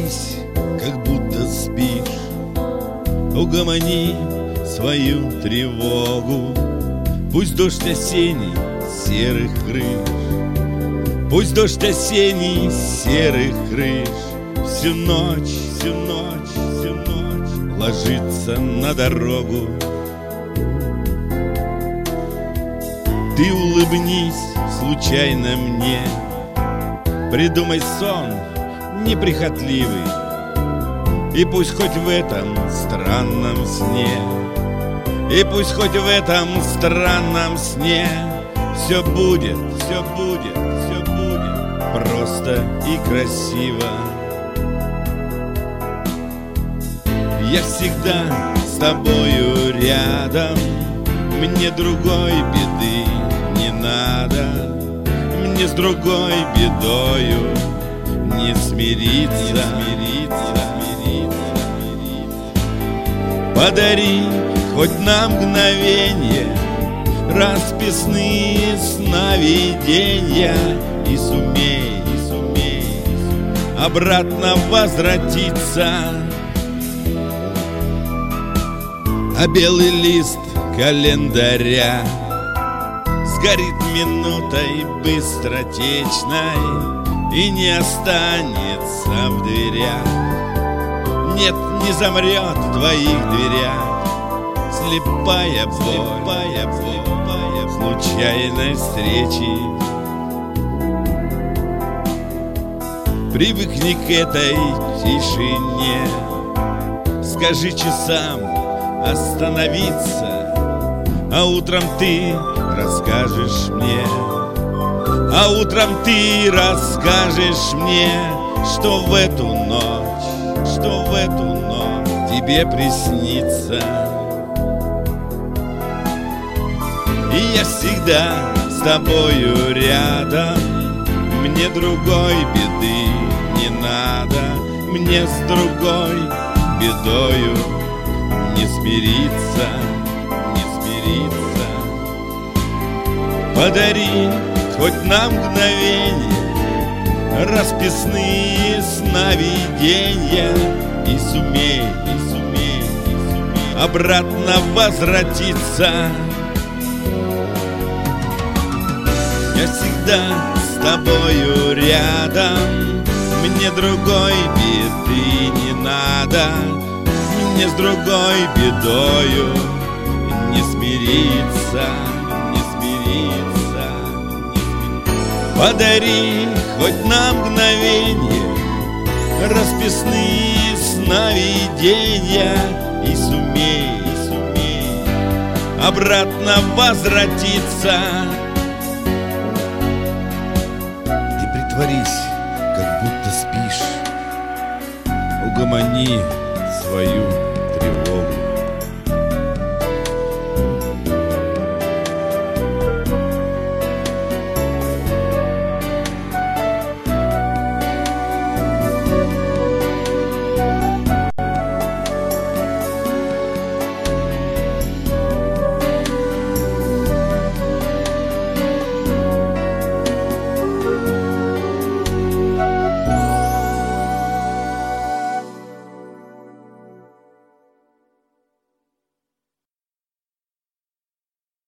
притворись, как будто спишь. Угомони свою тревогу. Пусть дождь осенний серых крыш, пусть дождь осенний серых крыш всю ночь ложится на дорогу. Ты улыбнись случайно мне, придумай сон неприхотливый, и пусть хоть в этом странном сне, и пусть хоть в этом странном сне все будет просто и красиво. Я всегда с тобою рядом, мне другой беды не надо, мне с другой бедою не смириться. Подари хоть на мгновенье расписные сновидения, и сумей обратно возвратиться. А белый лист календаря сгорит минутой быстротечной и не останется в дверях. Нет, не замрет в твоих дверях слепая боль случайной встречи. Привыкни к этой тишине, скажи часам остановиться, а утром ты расскажешь мне, а утром ты расскажешь мне, что в эту ночь тебе приснится. И я всегда с тобою рядом, мне другой беды не надо, мне с другой бедою не смириться. Подари хоть на мгновенье расписные сновидения, и сумей обратно возвратиться. Я всегда с тобою рядом, мне другой беды не надо, мне с другой бедою не смириться. Подари хоть на мгновенье расписные сновидения, и сумей обратно возвратиться. Ты притворись, как будто спишь, угомони свою тревогу.